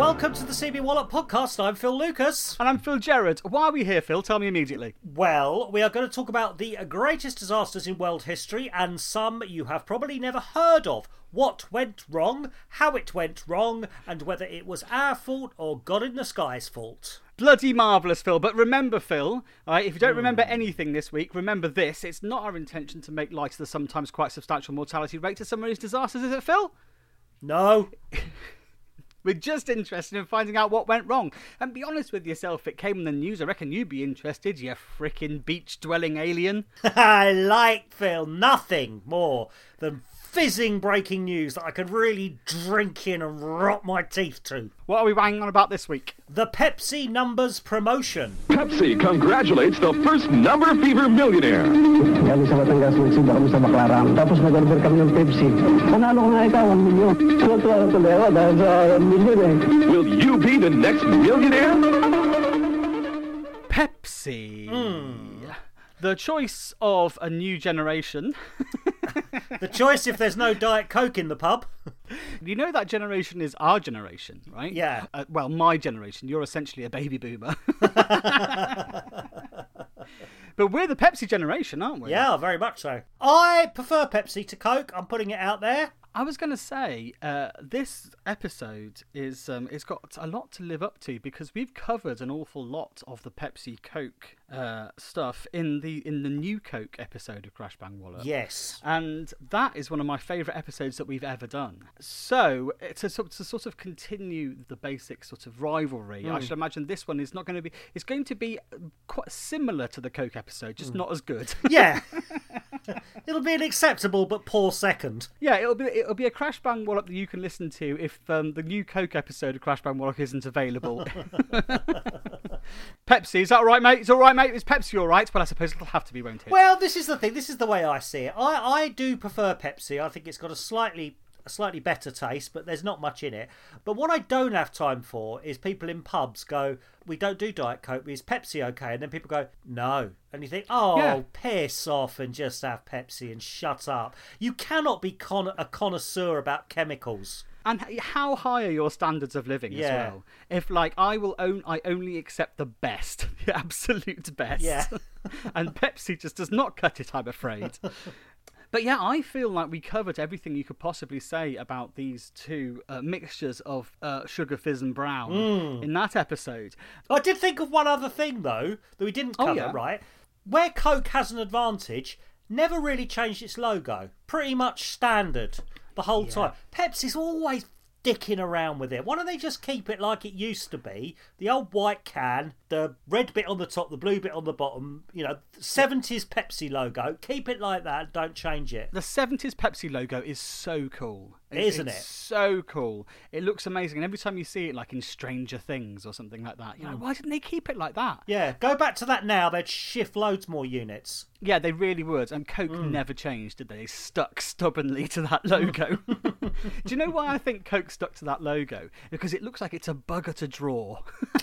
Welcome to the CB Wallop podcast. I'm Phil Lucas. And I'm Phil Gerard. Why are we here, Phil? Tell me immediately. Well, we are going to talk about the greatest disasters in world history and some you have probably never heard of. What went wrong, how it went wrong, and whether it was our fault or God in the sky's fault. Bloody marvellous, Phil. But remember, Phil, if you don't remember anything this week, remember this. It's not our intention to make light of the sometimes quite substantial mortality rate of some of these disasters, is it, Phil? No. We're just interested in finding out what went wrong. And be honest with yourself, it came in the news. I reckon you'd be interested, you frickin' beach-dwelling alien. I like, Phil, nothing more than fizzing breaking news that I could really drink in and rot my teeth to. What are we banging on about this week? The Pepsi Numbers promotion. Pepsi congratulates the first number fever millionaire. Kami sa Batangas, nagsimba kami sa Baclaran. Tapos nag-order kami ng Pepsi. Panalo nga ikaw, 1 milyon. Tuwa tuloy ako dahil sa milyon eh. Will you be the next millionaire? Pepsi. The choice of a new generation. The choice if there's no Diet Coke in the pub. You know that generation is our generation, right? Yeah. Well, my generation. You're essentially a baby boomer. But we're the Pepsi generation, aren't we? Yeah, very much so. I prefer Pepsi to Coke. I'm putting it out there. I was going to say, this episode is it's got a lot to live up to because we've covered an awful lot of the Pepsi Coke stuff in the new Coke episode of Crash Bang Wallop. Yes. And that is one of my favourite episodes that we've ever done. So, to sort of continue the basic sort of rivalry, I should imagine this one is not going to be... It's going to be quite similar to the Coke episode, just not as good. Yeah. It'll be an acceptable but poor second. Yeah, it'll be a Crash Bang Wallop that you can listen to if the new Coke episode of Crash Bang Wallop isn't available. Pepsi, is that all right, mate? It's all right, mate? Is Pepsi all right? Well, I suppose it'll have to be, won't it? Well, this is the thing. This is the way I see it. I do prefer Pepsi. I think it's got a slightly better taste, but there's not much in it. But what I don't have time for is people in pubs go, we don't do Diet Coke, is Pepsi okay? And then people go, no. And you think, piss off and just have Pepsi and shut up. You cannot be a connoisseur about chemicals. And how high are your standards of living as well? If I only accept the best, the absolute best. Yeah. And Pepsi just does not cut it, I'm afraid. But yeah, I feel like we covered everything you could possibly say about these two mixtures of Sugar Fizz and Brown in that episode. I did think of one other thing, though, that we didn't cover, right? Where Coke has an advantage, never really changed its logo. Pretty much standard the whole time. Pepsi's always dicking around with it. Why don't they just keep it like it used to be? The old white can, the red bit on the top, the blue bit on the bottom, 70s Pepsi logo. Keep it like that, don't change it. The 70s Pepsi logo is so cool. Isn't it? So cool. It looks amazing. And every time you see it, like in Stranger Things or something like that, why didn't they keep it like that? Yeah, go back to that now, they'd shift loads more units. Yeah, they really would. And Coke never changed, did they? They stuck stubbornly to that logo. Do you know why I think Coke stuck to that logo? Because it looks like it's a bugger to draw.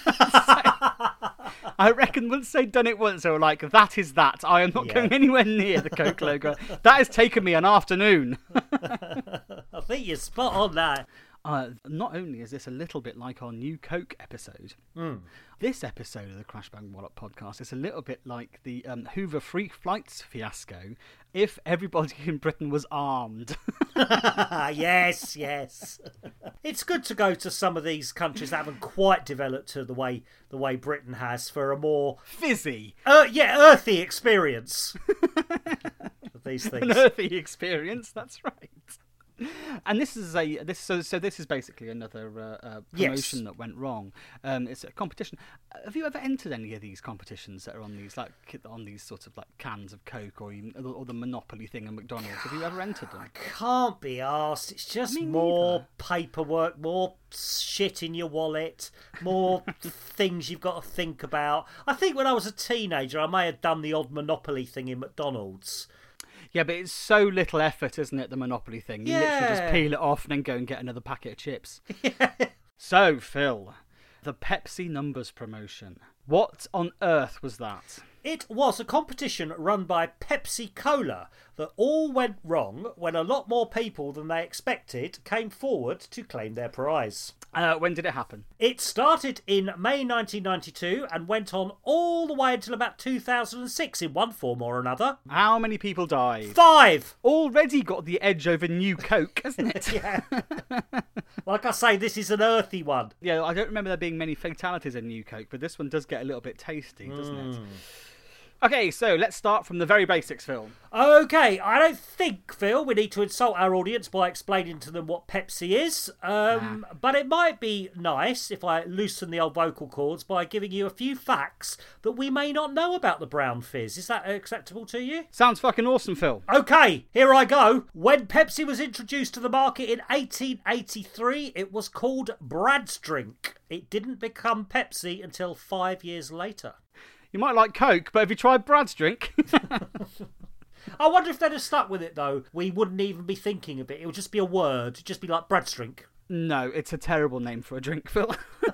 I reckon once they'd done it once, they were like, that is that. I am not going anywhere near the Coke logo. That has taken me an afternoon. I think you're spot on that. Not only is this a little bit like our new Coke episode, this episode of the Crash Bang Wallop podcast is a little bit like the Hoover Free Flights fiasco if everybody in Britain was armed. Yes. It's good to go to some of these countries that haven't quite developed to the way Britain has for a more fizzy, earthy experience of these things. An earthy experience, that's right. And this is this is basically another promotion that went wrong. It's a competition. Have you ever entered any of these competitions that are on these sorts of like cans of Coke or the Monopoly thing at McDonald's? Have you ever entered them? I can't be arsed. It's just more paperwork, more shit in your wallet, more things you've got to think about. I think when I was a teenager, I may have done the odd Monopoly thing in McDonald's. Yeah, but it's so little effort, isn't it, the Monopoly thing? You literally just peel it off and then go and get another packet of chips. So, Phil, the Pepsi Numbers promotion. What on earth was that? It was a competition run by Pepsi Cola that all went wrong when a lot more people than they expected came forward to claim their prize. When did it happen? It started in May 1992 and went on all the way until about 2006 in one form or another. How many people died? 5! Already got the edge over New Coke, hasn't it? Yeah. Like I say, this is an earthy one. Yeah, I don't remember there being many fatalities in New Coke, but this one does get a little bit tasty, doesn't it? Okay, so let's start from the very basics, Phil. Okay, I don't think, Phil, we need to insult our audience by explaining to them what Pepsi is. But it might be nice if I loosen the old vocal cords by giving you a few facts that we may not know about the brown fizz. Is that acceptable to you? Sounds fucking awesome, Phil. Okay, here I go. When Pepsi was introduced to the market in 1883, it was called Brad's Drink. It didn't become Pepsi until 5 years later. You might like Coke, but have you tried Brad's Drink? I wonder if they'd have stuck with it, though. We wouldn't even be thinking of it. It would just be a word. It'd just be like Brad's Drink. No, it's a terrible name for a drink, Phil.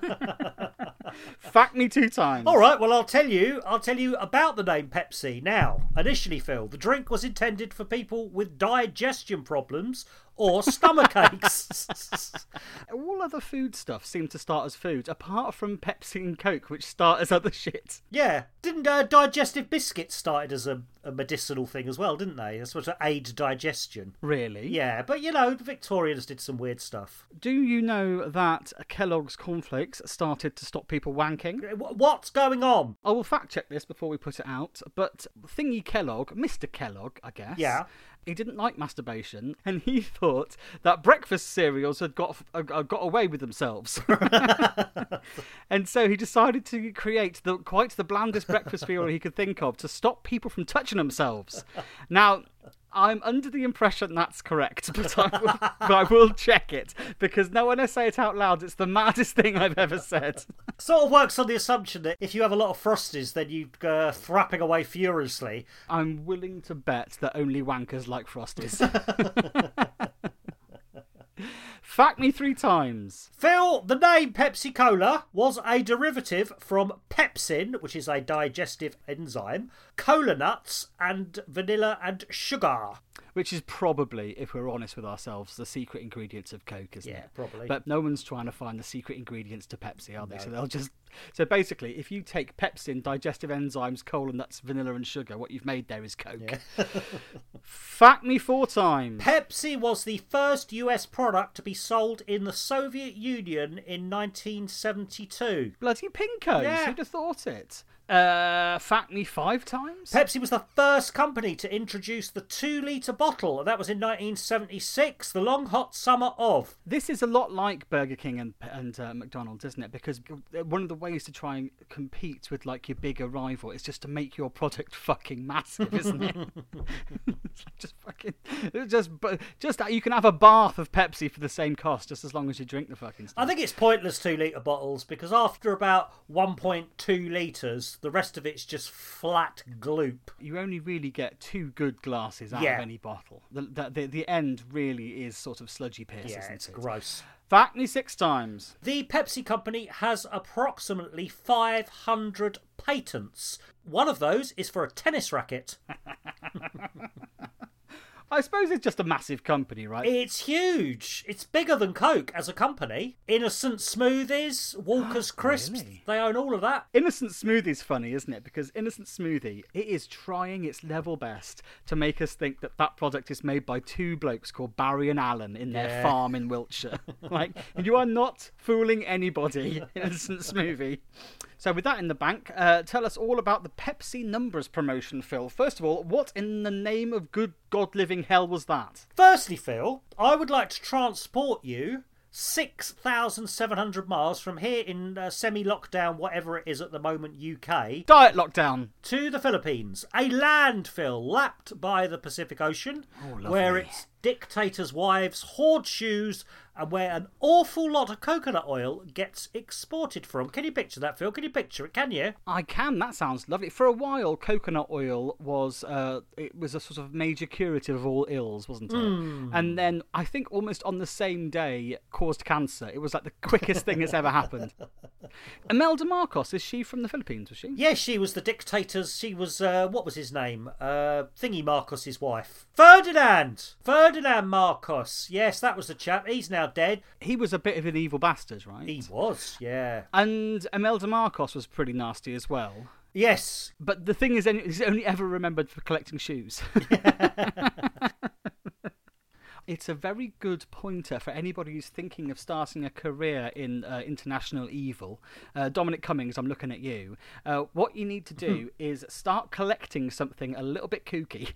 Fact me 2 times. All right, well, I'll tell you about the name Pepsi. Now, initially, Phil, the drink was intended for people with digestion problems or stomach aches. All other food stuff seem to start as foods, apart from Pepsi and Coke, which start as other shit. Yeah. Didn't digestive biscuits started as a medicinal thing as well, didn't they? That's supposed to aid digestion. Really? Yeah, but, the Victorians did some weird stuff. Do you know that Kellogg's cornflakes started to stop people wanking? What's going on? I will fact check this before we put it out, but Thingy Kellogg, Mr. Kellogg, I guess. Yeah. He didn't like masturbation, and he thought that breakfast cereals had got away with themselves. And so he decided to create quite the blandest breakfast cereal he could think of to stop people from touching themselves. Now, I'm under the impression that's correct, but I will check it, because now when I say it out loud, it's the maddest thing I've ever said. Sort of works on the assumption that if you have a lot of Frosties, then you go thrapping away furiously. I'm willing to bet that only wankers like Frosties. Fact me 3 times. Phil, the name Pepsi Cola was a derivative from pepsin, which is a digestive enzyme, cola nuts, and vanilla and sugar. Which is probably, if we're honest with ourselves, the secret ingredients of Coke, isn't it? Yeah, probably. But no one's trying to find the secret ingredients to Pepsi, are they? No. So basically, if you take pepsin, digestive enzymes, cola nuts, vanilla and sugar, what you've made there is Coke. Yeah. Fact me 4 times. Pepsi was the first US product to be sold in the Soviet Union in 1972. Bloody pinkos, yeah. Who'd have thought it? Fact me 5 times. Pepsi was the first company to introduce the 2-litre bottle. That was in 1976, the long hot summer of. This is a lot like Burger King and McDonald's, isn't it? Because one of the ways to try and compete with like your bigger rival is just to make your product fucking massive, isn't it? just you can have a bath of Pepsi for the same cost, just as long as you drink the fucking stuff. I think it's pointless 2-litre bottles, because after about 1.2 litres, the rest of it's just flat gloop. You only really get 2 good glasses out of any bottle. The end really is sort of sludgy piss, isn't it? Yeah, it's gross. Fact me 6 times. The Pepsi Company has approximately 500 patents. One of those is for a tennis racket. I suppose it's just a massive company, right? It's huge. It's bigger than Coke as a company. Innocent Smoothies, Walker's Crisps, Really? They own all of that. Innocent Smoothie's funny, isn't it? Because Innocent Smoothie, it is trying its level best to make us think that product is made by 2 blokes called Barry and Alan in their farm in Wiltshire. And you are not fooling anybody, Innocent Smoothie. So with that in the bank, tell us all about the Pepsi Numbers promotion, Phil. First of all, what in the name of good God-living hell was that? Firstly, Phil, I would like to transport you 6,700 miles from here in semi-lockdown, whatever it is at the moment, UK. Diet lockdown. To the Philippines. A landfill lapped by the Pacific Ocean. Oh, lovely. Where it's dictators' wives hoard shoes and where an awful lot of coconut oil gets exported from. Can you picture that, Phil? Can you picture it? Can you? I can. That sounds lovely. For a while, coconut oil was it was a sort of major curative of all ills, wasn't it? And then I think almost on the same day caused cancer. It was like the quickest thing that's ever happened. Imelda Marcos, is she from the Philippines? Was she? Yes, she was the dictator's. She was what was his name? Thingy Marcos's wife, Ferdinand Marcos. Yes, that was the chap. He's now dead. He was a bit of an evil bastard, right? He was, yeah. And Imelda Marcos was pretty nasty as well. Yes. But the thing is, he's only ever remembered for collecting shoes. It's a very good pointer for anybody who's thinking of starting a career in international evil. Dominic Cummings, I'm looking at you. What you need to do is start collecting something a little bit kooky.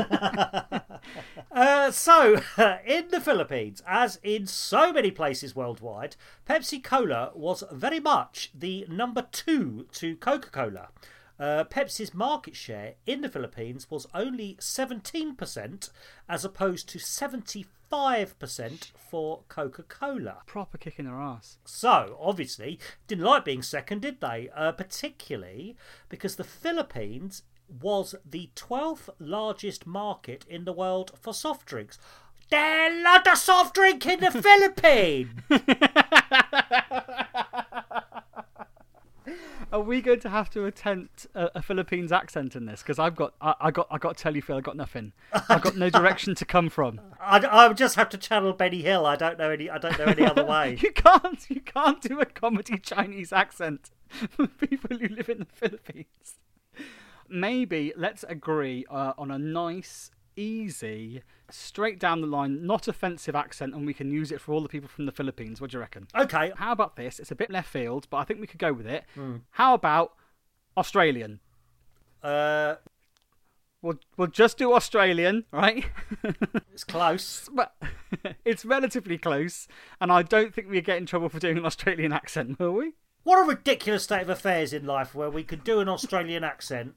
So, in the Philippines, as in so many places worldwide, Pepsi-Cola was very much the number 2 to Coca-Cola. Pepsi's market share in the Philippines was only 17% as opposed to 75% for Coca-Cola. Proper kick in their ass. So, obviously, didn't like being second, did they? Particularly because the Philippines was the 12th largest market in the world for soft drinks. There's a lot of soft drink in the Philippines! Are we going to have to attempt a Philippines accent in this? Because I got to tell you, Phil, I got nothing. I've got no direction to come from. I just have to channel Benny Hill. I don't know any other way. You can't do a comedy Chinese accent for people who live in the Philippines. Maybe let's agree on a nice, easy, straight down the line, not offensive accent, and we can use it for all the people from the Philippines. What do you reckon? Okay. How about this? It's a bit left field, but I think we could go with it. How about Australian? We'll just do Australian, right? It's close. But it's relatively close, and I don't think we get in trouble for doing an Australian accent, will we? What a ridiculous state of affairs in life where we could do an Australian accent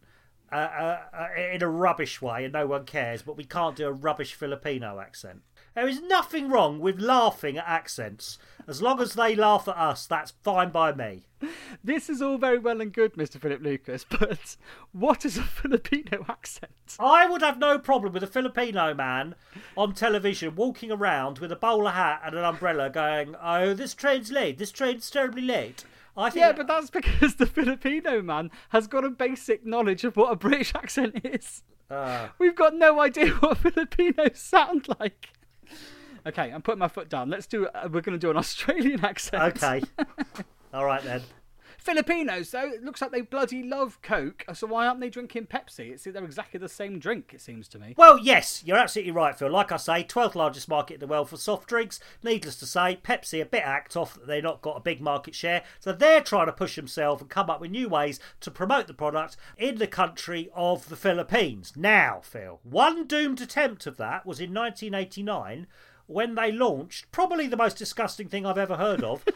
in a rubbish way and no one cares, but we can't do a rubbish Filipino accent. There is nothing wrong with laughing at accents. As long as they laugh at us, that's fine by me. This is all very well and good, Mr. Philip Lucas, but what is a Filipino accent? I would have no problem with a Filipino man on television walking around with a bowler hat and an umbrella going, "Oh, this train's late. This train's terribly late." But that's because the Filipino man has got a basic knowledge of what a British accent is. We've got no idea what Filipinos sound like. Okay, I'm putting my foot down. We're going to do an Australian accent. Okay. All right then. Filipinos, though, it looks like they bloody love Coke, so why aren't they drinking Pepsi? They're exactly the same drink, it seems to me. Well, yes, you're absolutely right, Phil. Like I say, 12th largest market in the world for soft drinks. Needless to say, Pepsi a bit act off that they've not got a big market share, so they're trying to push themselves and come up with new ways to promote the product in the country of the Philippines. Now, Phil, one doomed attempt of that was in 1989 when they launched probably the most disgusting thing I've ever heard of.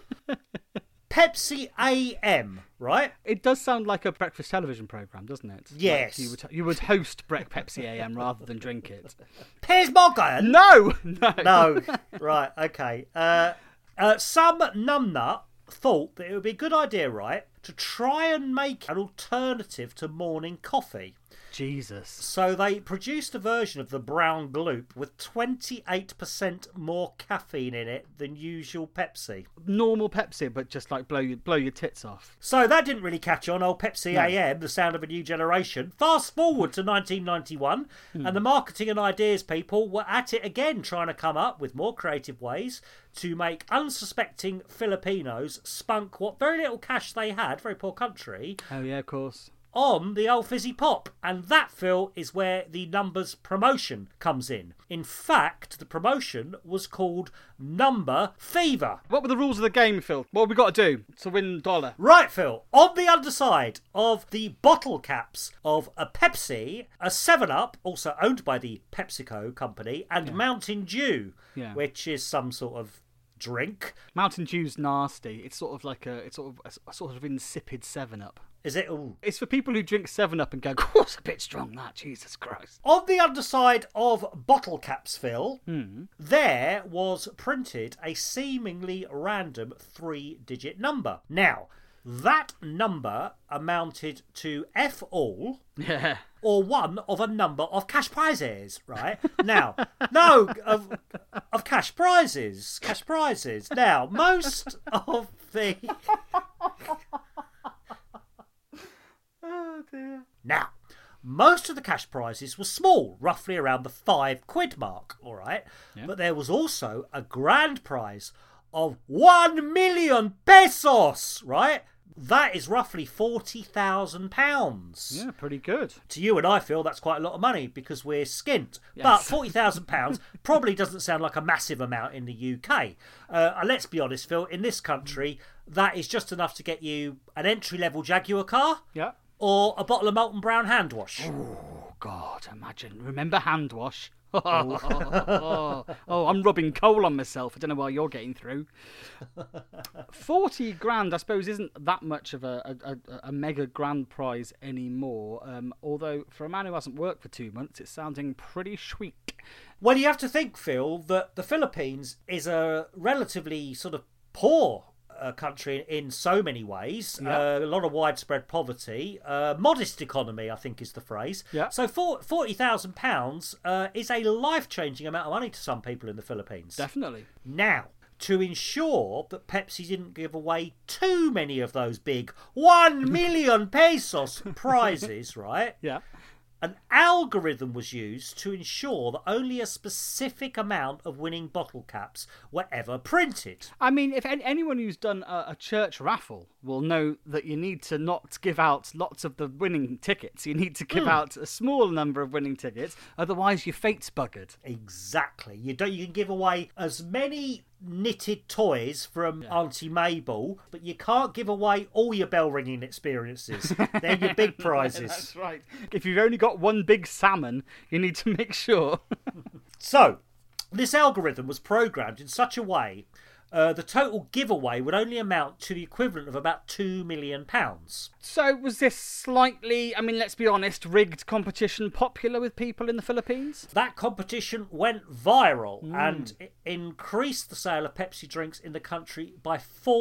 Pepsi AM, right? It does sound like a breakfast television programme, doesn't it? Yes. Like you would host Pepsi AM rather than drink it. Piers Morgan? No! Right, okay. Some numbnut thought that it would be a good idea, right, to try and make an alternative to morning coffee. Jesus. So they produced a version of the brown gloop with 28% more caffeine in it than usual Pepsi. Normal Pepsi, but just like blow your tits off. So that didn't really catch on. Old Pepsi AM, the sound of a new generation. Fast forward to 1991, and the marketing and ideas people were at it again, trying to come up with more creative ways to make unsuspecting Filipinos spunk what very little cash they had, very poor country. Oh yeah, of course. On the old fizzy pop. And that, Phil, is where the numbers promotion comes in. In fact, the promotion was called Number Fever. What were the rules of the game, Phil? What have we got to do to win $1? Right, Phil. On the underside of the bottle caps of a Pepsi, a 7-Up, also owned by the PepsiCo company, and Mountain Dew, which is some sort of drink. Mountain Dew's nasty. It's sort of like a sort of insipid 7-Up. Is it? Ooh. It's for people who drink 7-Up and go, oh, it's a bit strong, that. Jesus Christ. On the underside of bottle caps, Phil, there was printed a seemingly random 3-digit number. Now, that number amounted to F all, or one of a number of cash prizes, right? Now, no, of cash prizes. Now, most of the... Oh, dear. Now, most of the cash prizes were small, roughly around the £5 mark, all right? Yeah. But there was also a grand prize of 1 million pesos, right? That is roughly £40,000. Yeah, pretty good. To you and I feel that's quite a lot of money because we're skint. Yes. But £40,000 probably doesn't sound like a massive amount in the UK. Let's be honest, Phil, in this country, that is just enough to get you an entry-level Jaguar car. Yeah. Or a bottle of Molton Brown hand wash. Oh, God, imagine. Remember hand wash? Oh, I'm rubbing coal on myself. I don't know what you're getting through. 40 grand, I suppose, isn't that much of a mega grand prize anymore. Although, for a man who hasn't worked for 2 months, it's sounding pretty sweet. Well, you have to think, Phil, that the Philippines is a relatively sort of poor country in so many ways. A lot of widespread poverty, modest economy, I think is the phrase. So £40,000 is a life-changing amount of money to some people in the Philippines. Definitely. Now, to ensure that Pepsi didn't give away too many of those big 1 million pesos prizes, right? Yeah. An algorithm was used to ensure that only a specific amount of winning bottle caps were ever printed. I mean, if anyone who's done a church raffle will know that you need to not give out lots of the winning tickets. You need to give out a small number of winning tickets, otherwise your fate's buggered. Exactly. You can give away as many knitted toys from Auntie Mabel, but you can't give away all your bell ringing experiences. They're your big prizes. That's right. If you've only got one big salmon, you need to make sure. So, this algorithm was programmed in such a way the total giveaway would only amount to the equivalent of about £2 million. So was this slightly, I mean, let's be honest, rigged competition popular with people in the Philippines? That competition went viral and it increased the sale of Pepsi drinks in the country by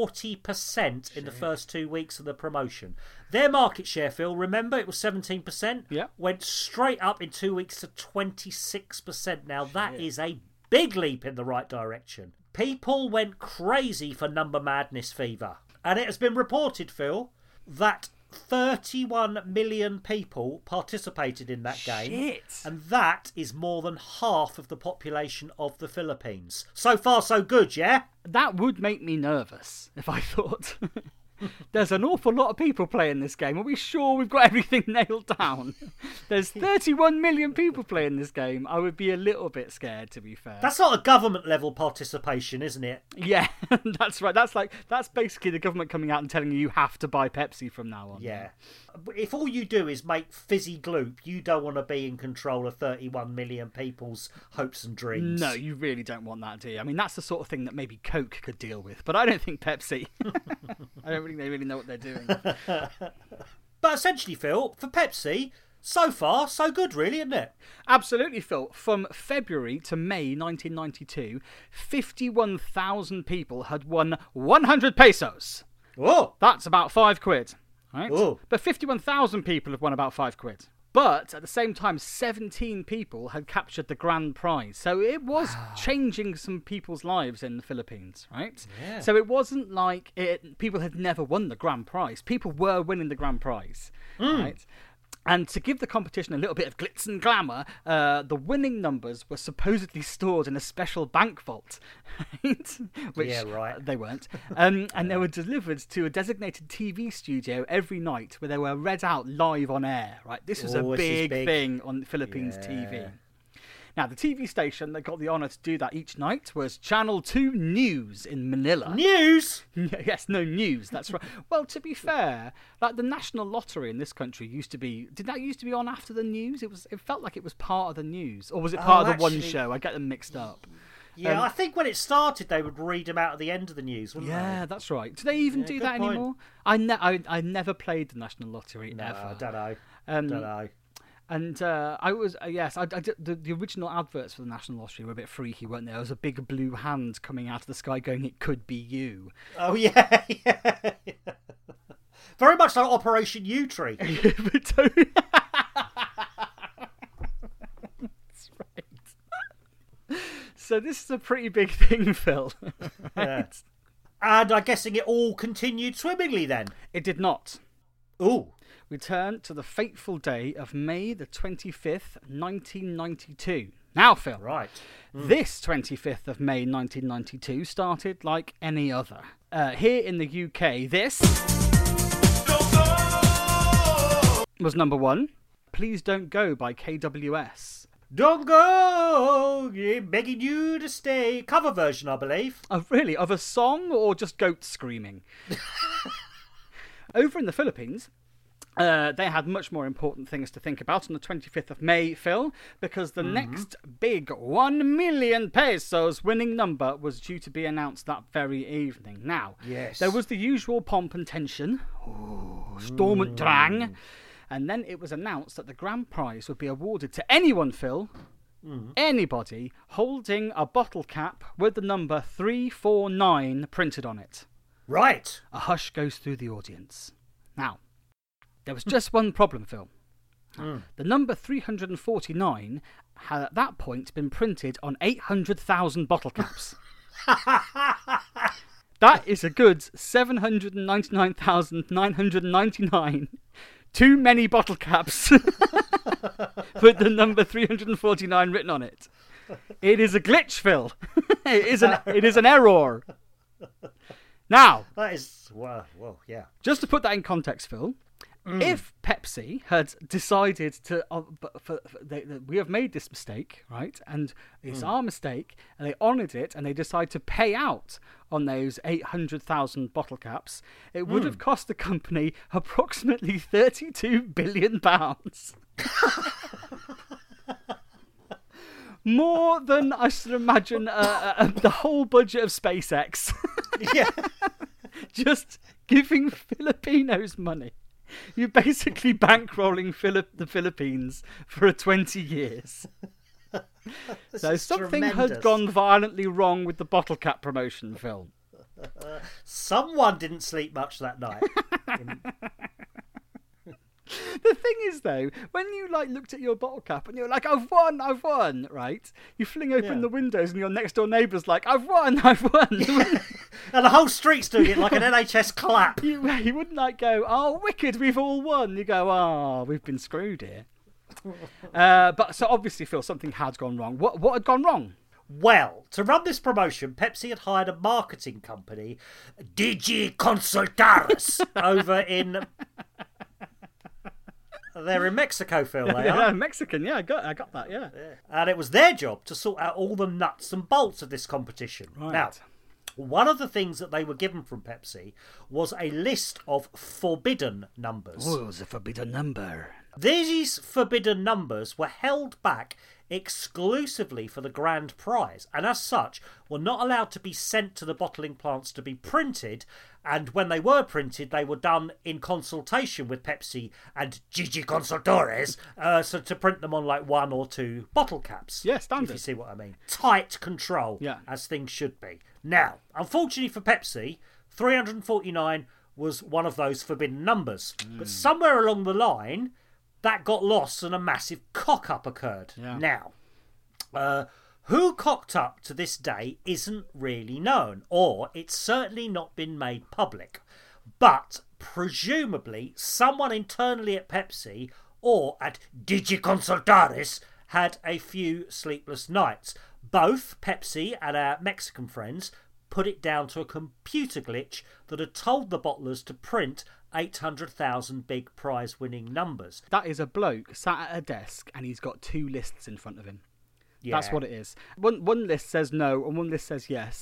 40% in the first 2 weeks of the promotion. Their market share, Phil, remember, it was 17%, went straight up in 2 weeks to 26%. Now, that is a big leap in the right direction. People went crazy for Number Madness fever. And it has been reported, Phil, that 31 million people participated in that game. And that is more than half of the population of the Philippines. So far, so good, yeah? That would make me nervous if I thought... There's an awful lot of people playing this game. Are we sure we've got everything nailed down? There's 31 million people playing this game. I would be a little bit scared, to be fair. That's not a government level participation, isn't it? Yeah, that's right. That's basically the government coming out and telling you have to buy Pepsi from now on. Yeah. If all you do is make fizzy gloop, you don't want to be in control of 31 million people's hopes and dreams. No, you really don't want that, do you? I mean, that's the sort of thing that maybe Coke could deal with, but I don't think Pepsi. I don't think they really know what they're doing. But essentially, Phil, for Pepsi, so far, so good, really, isn't it? Absolutely, Phil. From February to May 1992, 51,000 people had won 100 pesos. Oh! That's about £5. Right? Oh. But 51,000 people have won about £5. But at the same time, 17 people had captured the grand prize. So it was changing some people's lives in the Philippines, right? Yeah. So it wasn't like people had never won the grand prize. People were winning the grand prize, right? And to give the competition a little bit of glitz and glamour, the winning numbers were supposedly stored in a special bank vault, right? Which they weren't. And they were delivered to a designated TV studio every night where they were read out live on air, right? This was a big thing on Philippines TV. Now, the TV station that got the honour to do that each night was Channel 2 News in Manila. News? Yes, news, that's right. Well, to be fair, like the National Lottery in this country used to be... Did that used to be on after the news? It felt like it was part of the news. Or was it part of the one show? I get them mixed up. Yeah, I think when it started, they would read them out at the end of the news, wouldn't they? Yeah, that's right. Do they even do that anymore? I never played the National Lottery ever. I don't know. And I was the original adverts for the National Lottery were a bit freaky, weren't they? There was a big blue hand coming out of the sky going, "It could be you." Oh yeah. Very much like Operation U-Tree. That's right. So this is a pretty big thing, Phil. Right? Yeah. And I'm guessing it all continued swimmingly then? It did not. Ooh. We turn to the fateful day of May the 25th, 1992. Now, Phil. Right. This 25th of May 1992 started like any other. Here in the UK, this was number 1. Please Don't Go by KWS. Don't go! Begging you to stay. Cover version, I believe. Oh, really? Of a song or just goats screaming? Over in the Philippines, they had much more important things to think about on the 25th of May, Phil, because the next big 1 million pesos winning number was due to be announced that very evening. Now, there was the usual pomp and tension, storm and drang, and then it was announced that the grand prize would be awarded to anyone, Phil, anybody, holding a bottle cap with the number 349 printed on it. Right. A hush goes through the audience. Now, there was just one problem, Phil. The number 349 had at that point been printed on 800,000 bottle caps. That is a good 799,999 too many bottle caps with the number 349 written on it. It is a glitch, Phil. It is an error. Now, that is well, yeah. Just to put that in context, Phil, if Pepsi had decided to, we have made this mistake, right, and it's our mistake, and they honoured it, and they decide to pay out on those 800,000 bottle caps, it would have cost the company approximately £32 billion. More than I should imagine the whole budget of SpaceX. Yeah. Just giving Filipinos money. You're basically bankrolling the Philippines for 20 years. So something had gone violently wrong with the bottle cap promotion, Phil. Someone didn't sleep much that night. The thing is, though, when you looked at your bottle cap and you're like, I've won, right? You fling open the windows and your next door neighbour's like, I've won. Yeah. And the whole street's doing it like an NHS clap. You wouldn't go, oh, wicked, we've all won. You go, oh, we've been screwed here. But so obviously, Phil, something had gone wrong. What had gone wrong? Well, to run this promotion, Pepsi had hired a marketing company, DG Consultores, over in... They're in Mexico, Phil, they are. Yeah, Mexican, yeah, I got that, yeah. And it was their job to sort out all the nuts and bolts of this competition. Right. Now, one of the things that they were given from Pepsi was a list of forbidden numbers. Oh, it was a forbidden number. These forbidden numbers were held back exclusively for the grand prize, and as such were not allowed to be sent to the bottling plants to be printed, and when they were printed they were done in consultation with Pepsi and Gigi Consultores, so to print them on 1 or 2 bottle caps. Yeah, standard. If you see what I mean. Tight control, as things should be. Now, unfortunately for Pepsi, 349 was one of those forbidden numbers, but somewhere along the line that got lost and a massive cock-up occurred. Yeah. Now, who cocked up to this day isn't really known, or it's certainly not been made public. But, presumably, someone internally at Pepsi or at Digi Consultores had a few sleepless nights. Both Pepsi and our Mexican friends put it down to a computer glitch that had told the bottlers to print 800,000 big prize-winning numbers. That is a bloke sat at a desk and he's got 2 lists in front of him. Yeah. That's what it is. One list says no and one list says yes.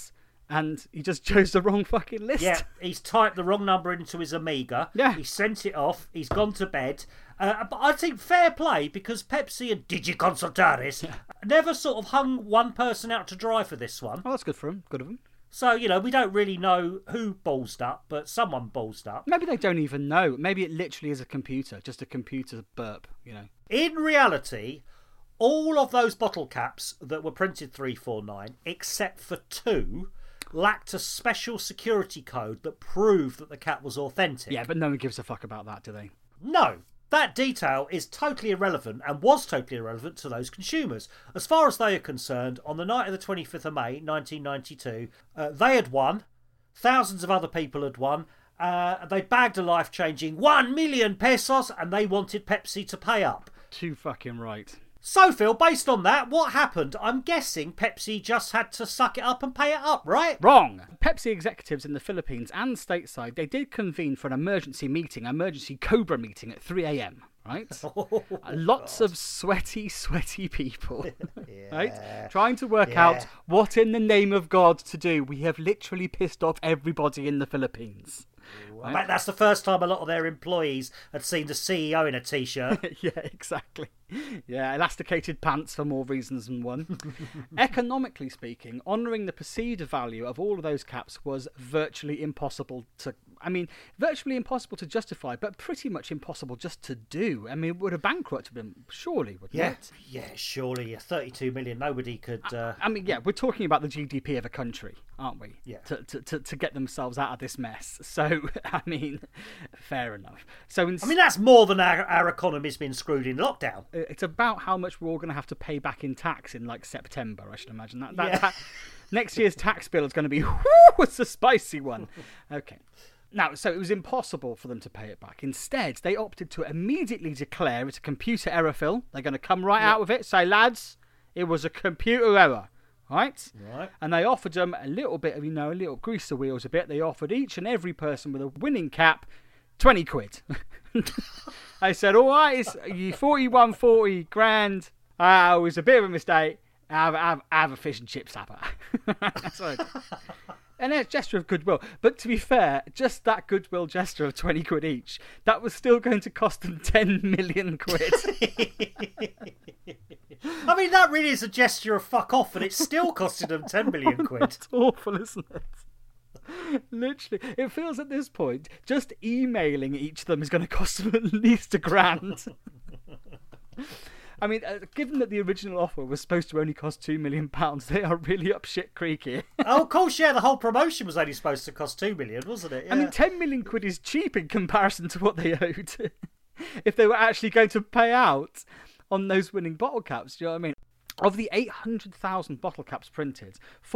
And he just chose the wrong fucking list. Yeah, he's typed the wrong number into his Amiga. Yeah. He sent it off. He's gone to bed. But I think fair play, because Pepsi and DigiConsultaris never sort of hung one person out to dry for this one. Oh, that's good for him. Good of him. So, we don't really know who ballsed up, but someone ballsed up. Maybe they don't even know. Maybe it literally is a computer, just a computer burp, In reality, all of those bottle caps that were printed 349, except for 2, lacked a special security code that proved that the cap was authentic. Yeah, but no one gives a fuck about that, do they? No. That detail is totally irrelevant, and was totally irrelevant to those consumers. As far as they are concerned, on the night of the 25th of May, 1992, they had won. Thousands of other people had won. They bagged a life-changing 1 million pesos, and they wanted Pepsi to pay up. Too fucking right. So, Phil, based on that, what happened? I'm guessing Pepsi just had to suck it up and pay it up, right? Wrong! Pepsi executives in the Philippines and stateside, they did convene for an emergency Cobra meeting at 3 a.m, right? Lots of sweaty people, right? Trying to work out what in the name of God to do. We have literally pissed off everybody in the Philippines. I bet that's the first time a lot of their employees had seen the CEO in a T-shirt. Yeah, exactly. Yeah, elasticated pants for more reasons than one. Economically speaking, honouring the perceived value of all of those caps was virtually impossible to justify, but pretty much impossible just to do. I mean, it would have bankrupted them, surely, wouldn't it? Yeah, surely. 32 million, nobody could... I mean, yeah, we're talking about the GDP of a country, aren't we? Yeah. To get themselves out of this mess. So, I mean, fair enough. So, that's more than our economy's been screwed in lockdown. It's about how much we're all going to have to pay back in tax in, September, I should imagine. Next year's tax bill is going to be, it's a spicy one. Okay. Now, so it was impossible for them to pay it back. Instead, they opted to immediately declare it's a computer error, Phil. They're going to come right out with it. Say, lads, it was a computer error. Right? And they offered them a little bit of, a little grease the wheels a bit. They offered each and every person with a winning cap 20 quid. I said, all right, it's 40 grand. It was a bit of a mistake. Have a fish and chip supper. That's what I did. And it's a gesture of goodwill. But to be fair, just that goodwill gesture of 20 quid each, that was still going to cost them 10 million quid. I mean, that really is a gesture of fuck off, and it's still costing them 10 million quid. That's awful, isn't it? Literally. It feels at this point, just emailing each of them is going to cost them at least £1,000. I mean, given that the original offer was supposed to only cost £2 million, they are really up shit creek here. Oh, of course, yeah, the whole promotion was only supposed to cost £2 million, wasn't it? Yeah. I mean, 10 million quid is cheap in comparison to what they owed. If they were actually going to pay out on those winning bottle caps, do you know what I mean? Of the 800,000 bottle caps printed,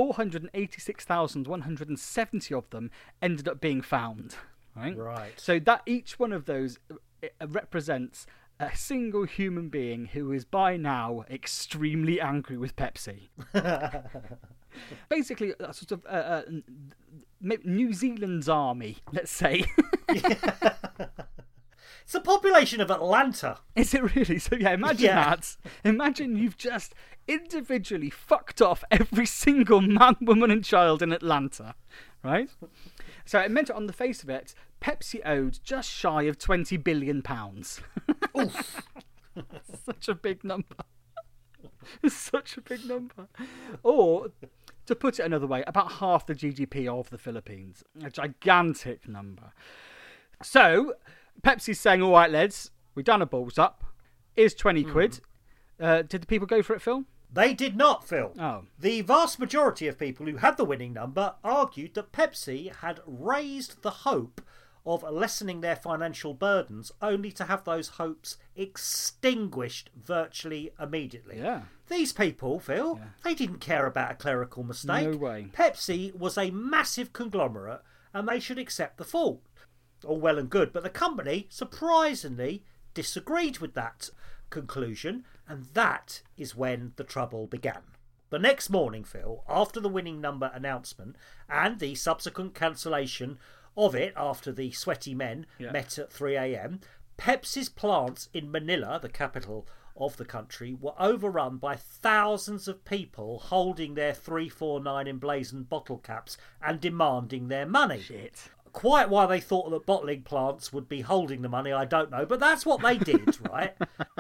486,170 of them ended up being found. Right. So that each one of those represents a single human being who is by now extremely angry with Pepsi. Basically, a sort of New Zealand's army, let's say. It's the population of Atlanta. Is it really? So yeah, imagine that. Imagine you've just individually fucked off every single man, woman and child in Atlanta, right? So it meant on the face of it, Pepsi owed just shy of £20 billion. Oof. Such a big number. Such a big number. Or, to put it another way, about half the GDP of the Philippines. A gigantic number. So, Pepsi's saying, all right, lads, we've done a balls up. Here's 20 quid. Did the people go for it, Phil? They did not, Phil. Oh. The vast majority of people who had the winning number argued that Pepsi had raised the hope of lessening their financial burdens, only to have those hopes extinguished virtually immediately. Yeah. These people, Phil, they didn't care about a clerical mistake. No way. Pepsi was a massive conglomerate, and they should accept the fault. All well and good, but the company, surprisingly, disagreed with that conclusion, and that is when the trouble began. The next morning, Phil, after the winning number announcement and the subsequent cancellation of it after the sweaty men met at 3 a.m, Pepsi's plants in Manila, the capital of the country, were overrun by thousands of people holding their 349 emblazoned bottle caps and demanding their money. Shit. Quite why they thought that bottling plants would be holding the money, I don't know, but that's what they did, right?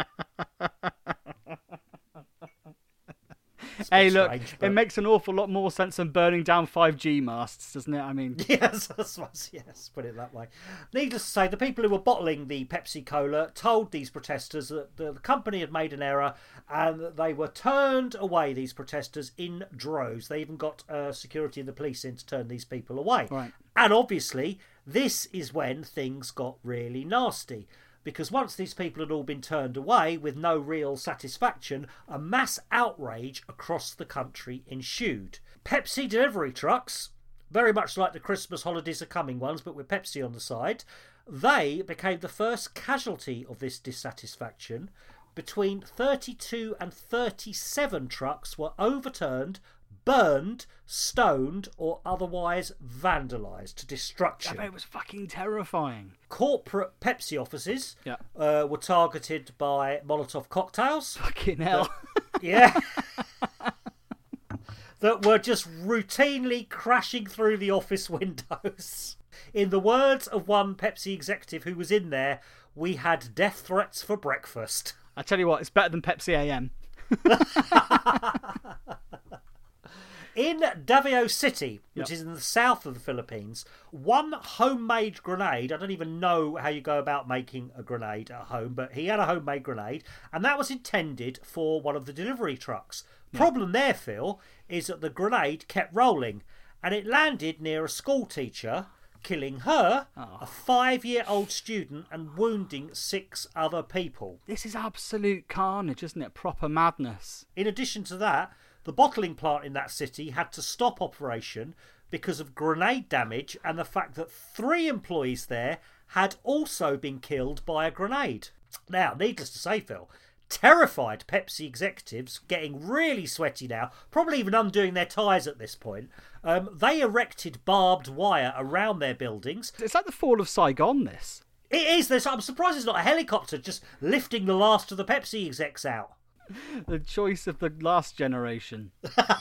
Hey, look, strange, but... it makes an awful lot more sense than burning down 5G masts, doesn't it? I mean... Yes, put it that way. Needless to say, the people who were bottling the Pepsi Cola told these protesters that the company had made an error and that they were turned away, these protesters, in droves. They even got security and the police in to turn these people away. Right. And obviously, this is when things got really nasty. Because once these people had all been turned away with no real satisfaction, a mass outrage across the country ensued. Pepsi delivery trucks, very much like the Christmas holidays are coming ones, but with Pepsi on the side, they became the first casualty of this dissatisfaction. Between 32 and 37 trucks were overturned, burned, stoned, or otherwise vandalised to destruction. I bet it was fucking terrifying. Corporate Pepsi offices were targeted by Molotov cocktails. Fucking hell. Yeah. That were just routinely crashing through the office windows. In the words of one Pepsi executive who was in there, we had death threats for breakfast. I tell you what, it's better than Pepsi AM. In Davao City, which is in the south of the Philippines, one homemade grenade, I don't even know how you go about making a grenade at home, but he had a homemade grenade, and that was intended for one of the delivery trucks. Problem there, Phil, is that the grenade kept rolling, and it landed near a school teacher, killing her, a 5-year-old student, and wounding 6 other people. This is absolute carnage, isn't it? Proper madness. In addition to that, the bottling plant in that city had to stop operation because of grenade damage and the fact that 3 employees there had also been killed by a grenade. Now, needless to say, Phil, terrified Pepsi executives, getting really sweaty now, probably even undoing their ties at this point, they erected barbed wire around their buildings. It's like the fall of Saigon, this. It is. I'm surprised it's not a helicopter just lifting the last of the Pepsi execs out. The choice of the last generation.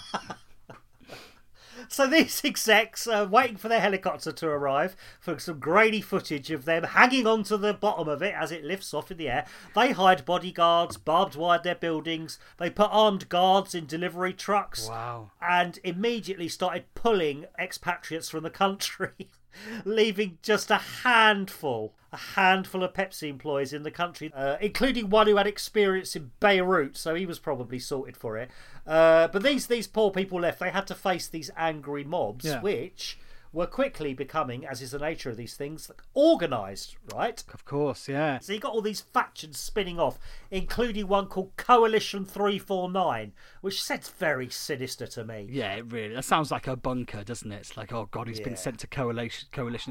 So these execs are waiting for their helicopter to arrive for some grainy footage of them hanging onto the bottom of it as it lifts off in the air. They hired bodyguards, barbed wired their buildings. They put armed guards in delivery trucks. Wow. And immediately started pulling expatriates from the country, leaving just a handful of Pepsi employees in the country, including one who had experience in Beirut, so he was probably sorted for it. But these poor people left. They had to face these angry mobs, which were quickly becoming, as is the nature of these things, organised, right? Of course, yeah. So you got all these factions spinning off, including one called Coalition 349, which sounds very sinister to me. Yeah, it really. That sounds like a bunker, doesn't it? It's like, oh God, he's been sent to Coalition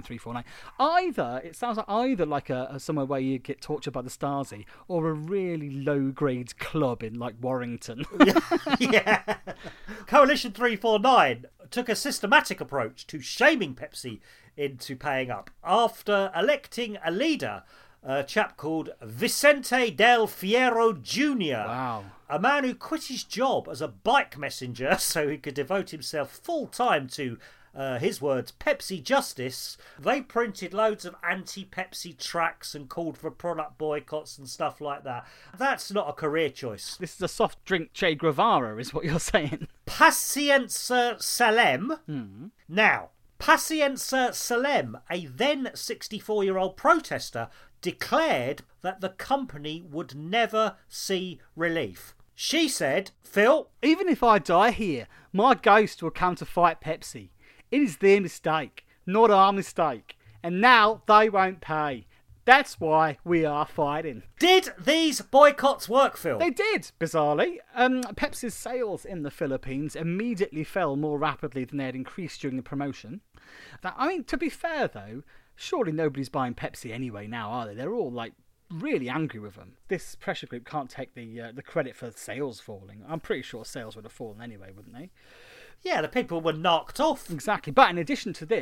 349. It sounds like a somewhere where you get tortured by the Stasi, or a really low-grade club in like Warrington. Yeah. Coalition 349 took a systematic approach to shaming Pepsi into paying up after electing a leader, a chap called Vicente Del Fierro Jr. Wow. A man who quit his job as a bike messenger so he could devote himself full time to, his words, Pepsi justice. They printed loads of anti-Pepsi tracts and called for product boycotts and stuff like that. That's not a career choice. This is a soft drink Che Guevara, is what you're saying. Pacienza Salem. Now, Pacienza Salem, a then 64-year-old protester, declared that the company would never see relief. She said, Phil, even if I die here, my ghost will come to fight Pepsi. It is their mistake, not our mistake. And now they won't pay. That's why we are fighting. Did these boycotts work, Phil? They did, bizarrely. Pepsi's sales in the Philippines immediately fell more rapidly than they had increased during the promotion. To be fair, though, surely nobody's buying Pepsi anyway now, are they? They're all, really angry with them. This pressure group can't take the credit for sales falling. I'm pretty sure sales would have fallen anyway, wouldn't they? Yeah, the people were knocked off. Exactly. But in addition to this,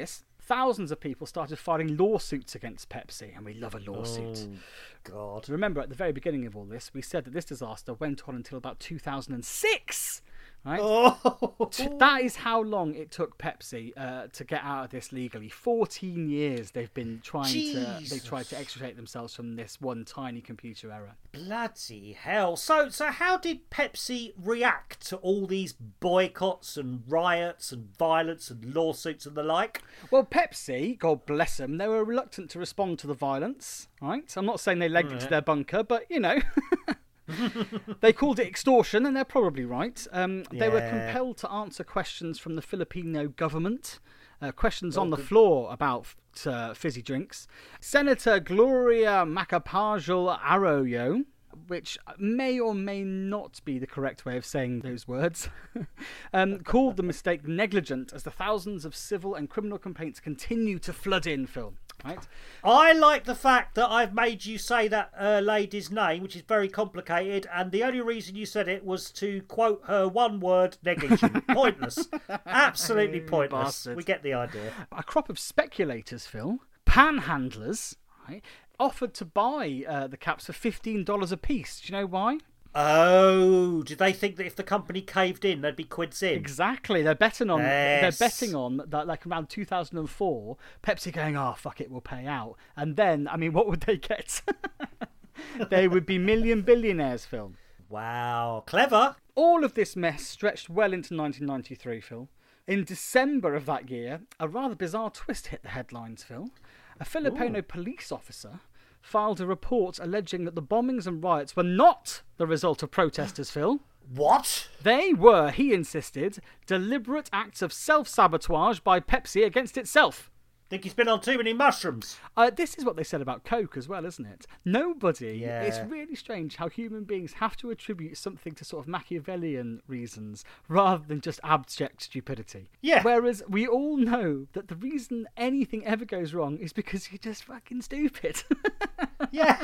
thousands of people started filing lawsuits against Pepsi, and we love a lawsuit. Oh, God. Remember, at the very beginning of all this, we said that this disaster went on until about 2006. Right? Oh. That is how long it took Pepsi to get out of this legally. 14 years they've been trying they tried to extricate themselves from this one tiny computer error. Bloody hell. So how did Pepsi react to all these boycotts and riots and violence and lawsuits and the like? Well, Pepsi, God bless them, they were reluctant to respond to the violence. Right? I'm not saying they legged it to their bunker, but, you know... They called it extortion, and they're probably right. They were compelled to answer questions from the Filipino government, questions on the floor about fizzy drinks. Senator Gloria Macapagal Arroyo, which may or may not be the correct way of saying those words, called the mistake negligent as the thousands of civil and criminal complaints continue to flood in, Phil. Right. I like the fact that I've made you say that lady's name, which is very complicated, and the only reason you said it was to quote her one word, negligent. Pointless. Absolutely pointless. Bastard. We get the idea. A crop of speculators, Phil, panhandlers, right, offered to buy the caps for $15 a piece. Do you know why? Oh, did they think that if the company caved in, they'd be quids in? Exactly. They're betting on Yes. that, like around 2004, Pepsi going, "Oh, fuck it, we'll pay out." And then, I mean, what would they get? They would be million billionaires, Phil. Wow, clever. All of this mess stretched well into 1993, Phil. In December of that year, a rather bizarre twist hit the headlines, Phil. A Filipino police officer filed a report alleging that the bombings and riots were not the result of protesters, Phil. What? They were, he insisted, deliberate acts of self-sabotage by Pepsi against itself. Think he's been on too many mushrooms. This is what they said about Coke as well, isn't it? Nobody. Yeah. It's really strange how human beings have to attribute something to sort of Machiavellian reasons rather than just abject stupidity. Yeah. Whereas we all know that the reason anything ever goes wrong is because you're just fucking stupid. Yeah.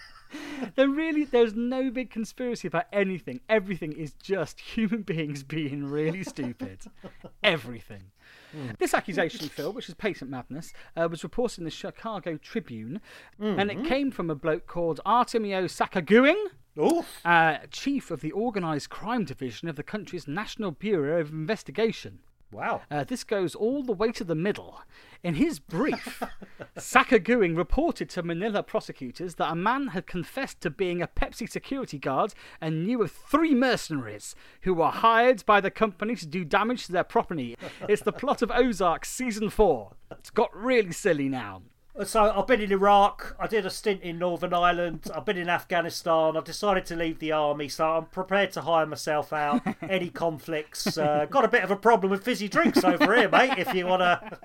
There's no big conspiracy about anything. Everything is just human beings being really stupid. Everything. This accusation, Phil, which is patent madness, was reported in the Chicago Tribune, and it came from a bloke called Artemio Sakaguing, chief of the Organised Crime Division of the country's National Bureau of Investigation. Wow. This goes all the way to the middle. In his brief, Sakaguing reported to Manila prosecutors that a man had confessed to being a Pepsi security guard and knew of 3 mercenaries who were hired by the company to do damage to their property. It's the plot of Ozark Season 4. It's got really silly now. So I've been in Iraq, I did a stint in Northern Ireland, I've been in Afghanistan, I've decided to leave the army, so I'm prepared to hire myself out. Any conflicts? Got a bit of a problem with fizzy drinks over here, mate, if you want to...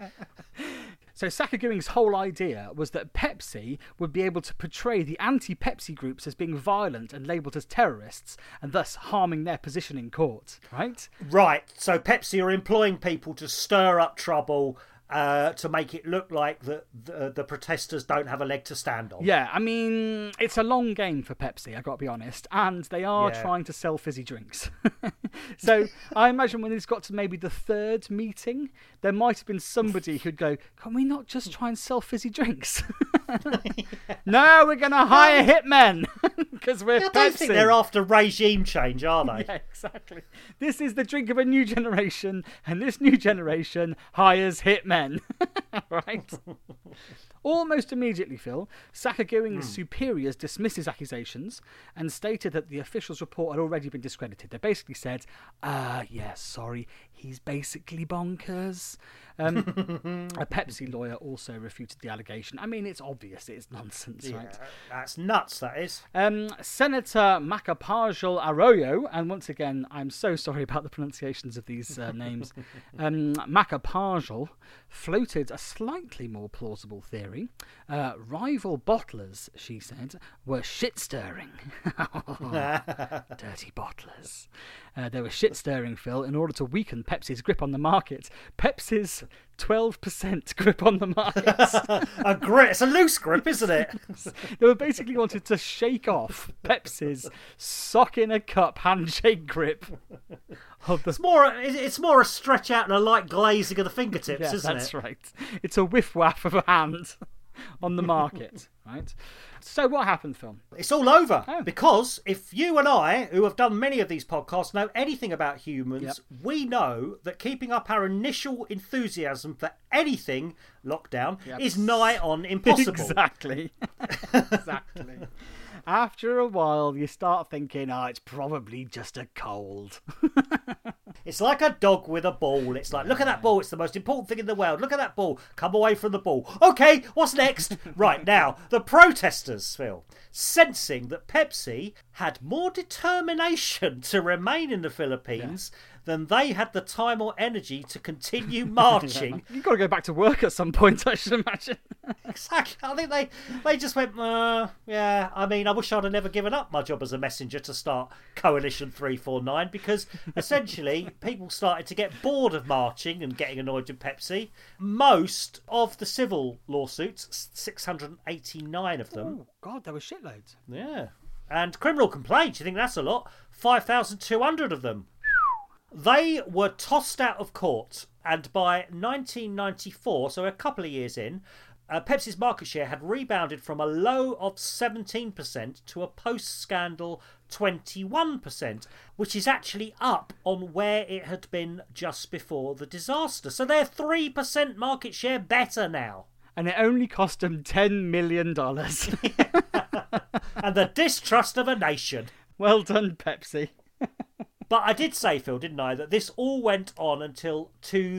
So Sakaguing's whole idea was that Pepsi would be able to portray the anti-Pepsi groups as being violent and labelled as terrorists, and thus harming their position in court, right? Right, so Pepsi are employing people to stir up trouble, to make it look like the protesters don't have a leg to stand on. Yeah, I mean, it's a long game for Pepsi, I've got to be honest, and they are trying to sell fizzy drinks. So I imagine when it's got to maybe the 3rd meeting, there might have been somebody who'd go, "Can we not just try and sell fizzy drinks?" No, we're going to hire hitmen because we're Pepsi. I don't think they're after regime change, are they? Yeah, exactly. This is the drink of a new generation, and this new generation hires hitmen. Right? Almost immediately, Phil, Sakaguing's superiors dismissed his accusations and stated that the official's report had already been discredited. They basically said, sorry, he's basically bonkers. A Pepsi lawyer also refuted the allegation. I mean, it's obvious, it's nonsense, right? That's nuts, that is. Senator Macapagal Arroyo, and once again, I'm so sorry about the pronunciations of these names, Macapagal floated a slightly more plausible theory. Rival bottlers, she said, were shit-stirring. Dirty bottlers. They were shit-stirring, Phil, in order to weaken Pepsi's grip on the market. Pepsi's 12% grip on the market. It's a loose grip, isn't it? They were basically wanted to shake off Pepsi's sock-in-a-cup handshake grip It's more a stretch out and a light glazing of the fingertips, isn't it? That's right. It's a whiff-waff of a hand on the market, right? So what happened, Phil? It's all over. Because if you and I, who have done many of these podcasts, know anything about humans, we know that keeping up our initial enthusiasm for anything lockdown is nigh on impossible. Exactly. After a while, you start thinking, it's probably just a cold. It's like a dog with a ball. It's like, look at that ball. It's the most important thing in the world. Look at that ball. Come away from the ball. Okay, what's next? Right, now, the protesters, Phil, sensing that Pepsi had more determination to remain in the Philippines than they had the time or energy to continue marching. You've got to go back to work at some point, I should imagine. Exactly. I think they just went, I mean, I wish I'd have never given up my job as a messenger to start Coalition 349, because essentially people started to get bored of marching and getting annoyed with Pepsi. Most of the civil lawsuits, 689 of them. Oh, God, there were shitloads. Yeah. And criminal complaints, you think that's a lot? 5,200 of them. They were tossed out of court, and by 1994, so a couple of years in, Pepsi's market share had rebounded from a low of 17% to a post-scandal 21%, which is actually up on where it had been just before the disaster. So they're 3% market share better now. And it only cost them $10 million. And the distrust of a nation. Well done, Pepsi. But I did say, Phil, didn't I, that this all went on until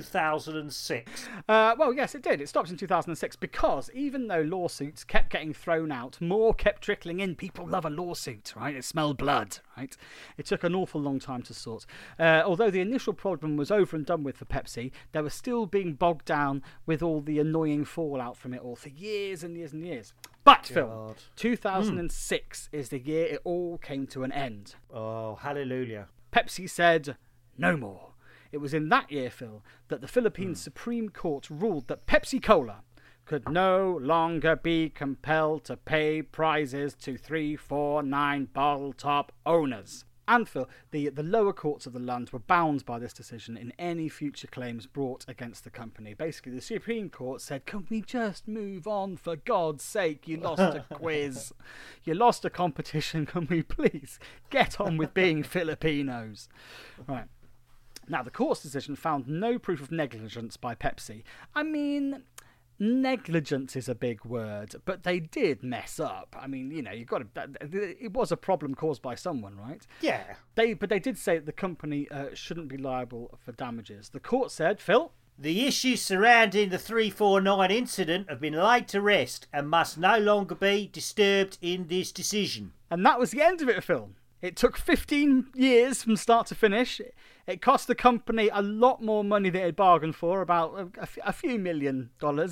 2006. Well, yes, it did. It stopped in 2006 because even though lawsuits kept getting thrown out, more kept trickling in. People love a lawsuit, right? It smelled blood, right? It took an awful long time to sort. Although the initial problem was over and done with for Pepsi, they were still being bogged down with all the annoying fallout from it all for years and years and years. But, Phil, 2006 is the year it all came to an end. Oh, hallelujah. Pepsi said, no more. It was in that year, Phil, that the Philippine Supreme Court ruled that Pepsi Cola could no longer be compelled to pay prizes to 349 bottle top owners. And, Phil, the lower courts of the land were bound by this decision in any future claims brought against the company. Basically, the Supreme Court said, can we just move on, for God's sake? You lost a quiz. You lost a competition. Can we please get on with being Filipinos? Right. Now, the court's decision found no proof of negligence by Pepsi. I mean, negligence is a big word, but they did mess up. I mean, you've got to. It was a problem caused by someone, right? Yeah. But they did say that the company shouldn't be liable for damages. The court said, Phil, the issues surrounding the 349 incident have been laid to rest and must no longer be disturbed in this decision. And that was the end of it, Phil. It took 15 years from start to finish. It cost the company a lot more money than it had bargained for, about a few $1 million.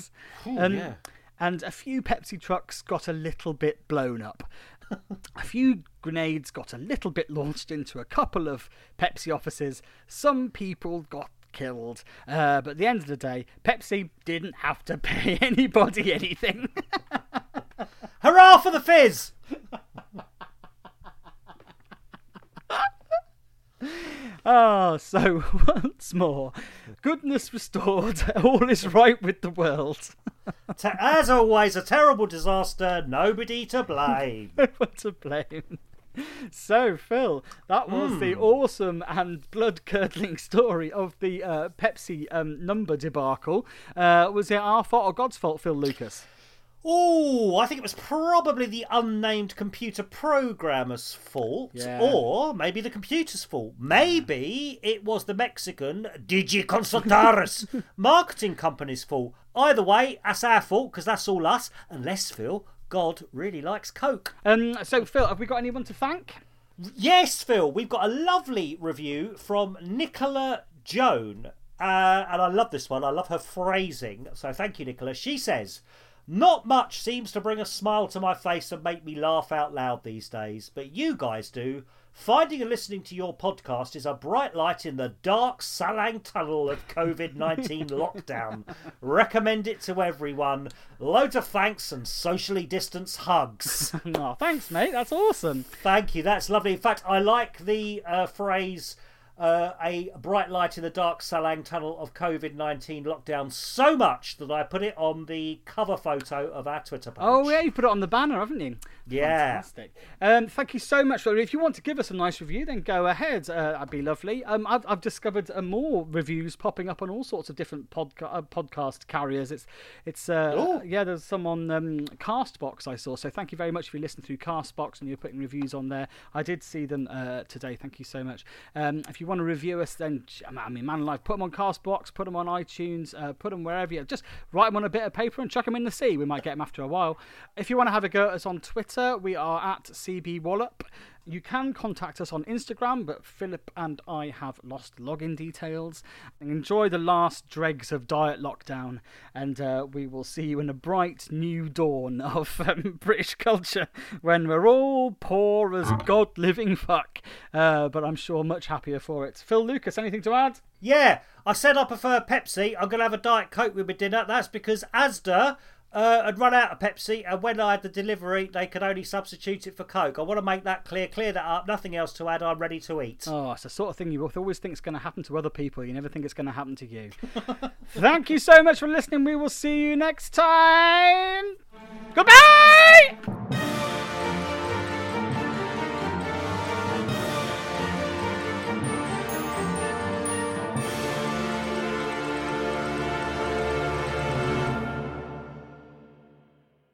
And a few Pepsi trucks got a little bit blown up. A few grenades got a little bit launched into a couple of Pepsi offices. Some people got killed. But at the end of the day, Pepsi didn't have to pay anybody anything. Hurrah for the fizz! So once more, goodness restored, all is right with the world. As always, a terrible disaster, nobody to blame. No one to blame. So, Phil, that was the awesome and blood-curdling story of the Pepsi number debacle. Was it our fault or God's fault, Phil Lucas? Oh, I think it was probably the unnamed computer programmer's fault, or maybe the computer's fault. Maybe it was the Mexican DigiConsultaris marketing company's fault. Either way, that's our fault, because that's all us, unless, Phil, God really likes Coke. So, Phil, have we got anyone to thank? Yes, Phil, we've got a lovely review from Nicola Joan, and I love this one. I love her phrasing, so thank you, Nicola. She says, not much seems to bring a smile to my face and make me laugh out loud these days, but you guys do. Finding and listening to your podcast is a bright light in the dark Salang tunnel of COVID-19 lockdown. Recommend it to everyone. Loads of thanks and socially distanced hugs. Oh, thanks, mate. That's awesome. Thank you. That's lovely. In fact, I like the phrase, a bright light in the dark Salang tunnel of COVID-19 lockdown so much that I put it on the cover photo of our Twitter page. Oh, yeah, you put it on the banner, haven't you? Yeah. Fantastic. Thank you so much. If you want to give us a nice review, then go ahead. That'd be lovely. I've discovered more reviews popping up on all sorts of different podcast carriers. There's some on Castbox I saw. So thank you very much if you listen through Castbox and you're putting reviews on there. I did see them today. Thank you so much. If you want to review us, then man alive, put them on Castbox, put them on iTunes, put them wherever you just write them on a bit of paper and chuck them in the sea. We might get them after a while. If you want to have a go at us on Twitter, we are at CBWallop. You can contact us on Instagram, but Philip and I have lost login details. Enjoy the last dregs of diet lockdown, and we will see you in a bright new dawn of British culture when we're all poor as God living fuck. But I'm sure much happier for it. Phil Lucas, anything to add? Yeah, I said I prefer Pepsi. I'm going to have a Diet Coke with my dinner. That's because Asda had run out of Pepsi, and when I had the delivery, they could only substitute it for Coke. I want to make that clear that up. Nothing else to add. I'm ready to eat. Oh, it's the sort of thing you always think is going to happen to other people. You never think it's going to happen to you. Thank you so much for listening. We will see you next time. Goodbye!